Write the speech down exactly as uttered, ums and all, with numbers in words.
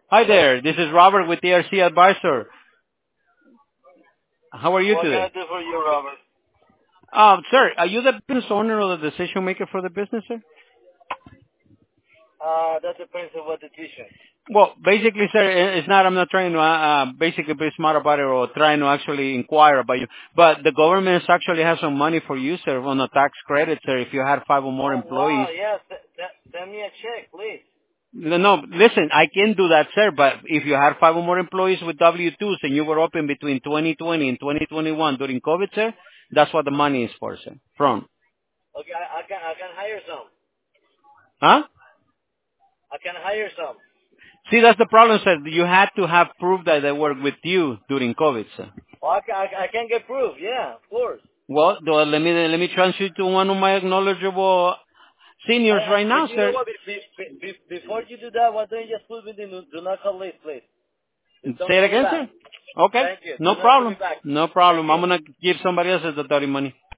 Hi there. This is Robert with T R C Advisor. How are you What today? can I do for you, Robert? Um, sir, are you the business owner or the decision maker for the business, sir? Uh, that depends on what decision. Well, basically, sir, i- it's not, I'm not trying to, uh, uh, basically be smart about it or trying to actually inquire about you. But the government actually has some money for you, sir, on a tax credit, sir, if you had five or more Oh, employees. wow, yes. Th- th- send me a check, please. No, no, listen, I can do that, sir, but if you had five or more employees with W twos and you were open between twenty twenty and twenty twenty-one during COVID, sir, that's what the money is for, sir. From. Okay, I, I can I can hire some. Huh? I can hire some. See, that's the problem, sir. You had to have proof that they worked with you during COVID, sir. Oh, I can, I, I can get proof. Yeah, of course. Well, though, let me let me transfer you to one of my knowledgeable I, seniors I, right and now, you know sir. what? Be, be, be, before you do that, why don't you just put me in the do not call list, please? Just don't Say it call me again, back. sir. Okay, Thank you. no Do not call me problem. back. No Thank problem. you. I'm gonna give somebody else the dirty money.